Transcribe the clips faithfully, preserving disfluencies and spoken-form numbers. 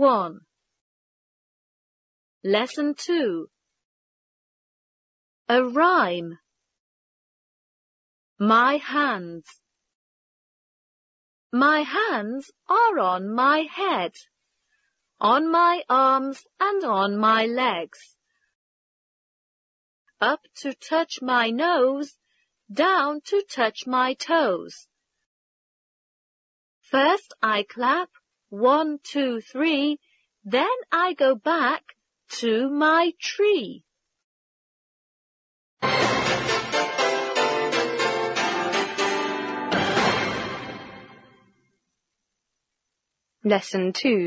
one. Lesson two. A rhyme. My hands. My hands are on my head, on my arms and on my legs. Up to touch my nose, down to touch my toes. First I clap, one, two, three, then I go back to my tree. Lesson two.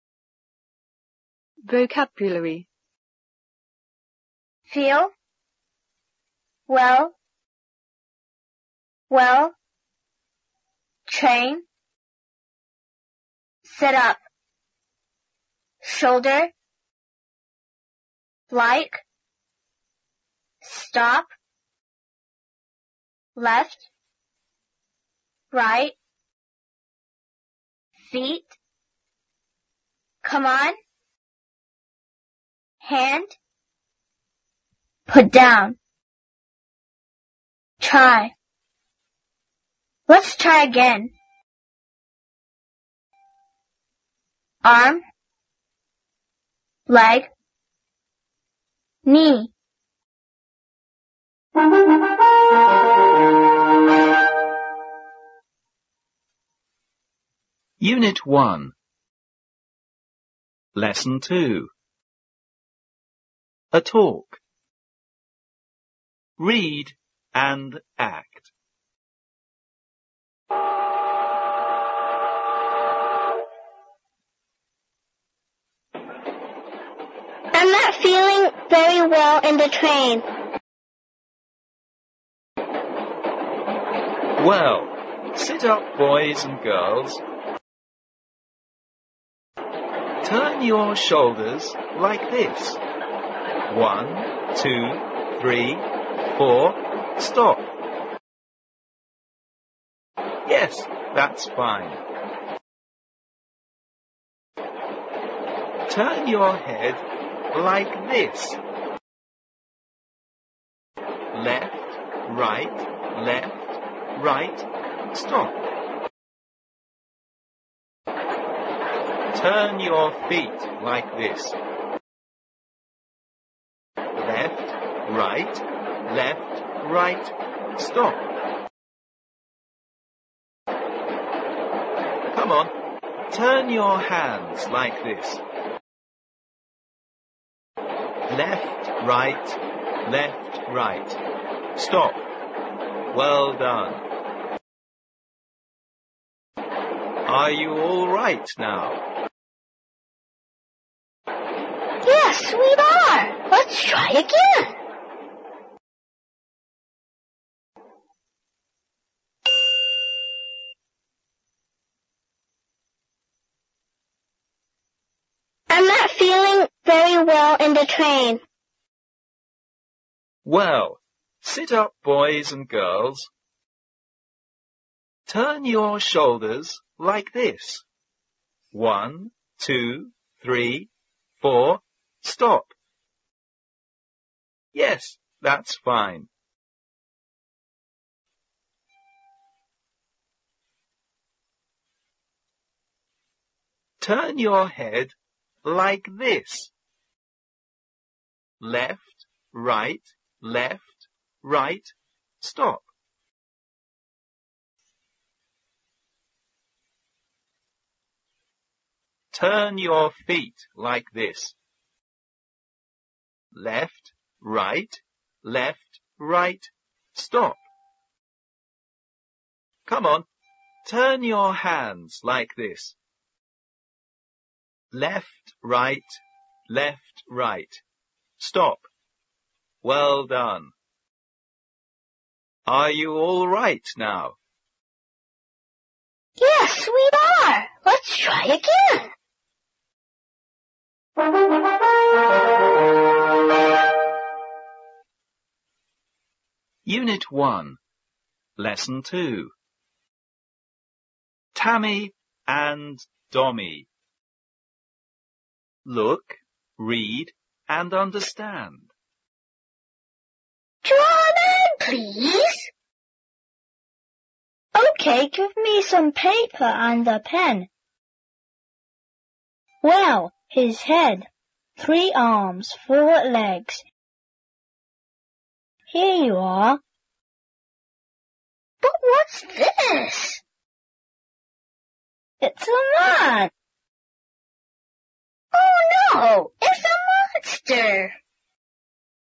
Vocabulary. Feel, well, well, train, sit up, shoulder, like, stop, left, right, feet, come on, hand, put down, try. Let's try again. Arm, leg, knee. Unit one. Lesson two. A talk. Read and act. I'm not feeling very well in the train. Well, sit up, boys and girls. Turn your shoulders like this. One, two, three, four, stop. Yes, that's fine. Turn your head like this. Left, right, left, right, stop. Turn your feet like this. Left, right, left, right, stop. Come on, turn your hands like this. Left, right, left, right, stop. Well done. Are you all right now? Yes, we are. Let's try again. I'm not feeling very well in the train. Well, sit up, boys and girls. Turn your shoulders like this. One, two, three, four, stop. Yes, that's fine. Turn your head like this. Left, right, left, right, stop. Turn your feet like this. Left, right, left, right, stop. Come on, turn your hands like this. Left, right, left, right, stop. Well done. Are you all right now? Yes, we are. Let's try again. Unit one, Lesson two. Tammy and Dommy. look, read, and understand. Draw then, please. Okay, give me some paper and a pen. Well, his head, three arms, four legs. Here you are. But what's this? It's a man. Oh no, it's a monster.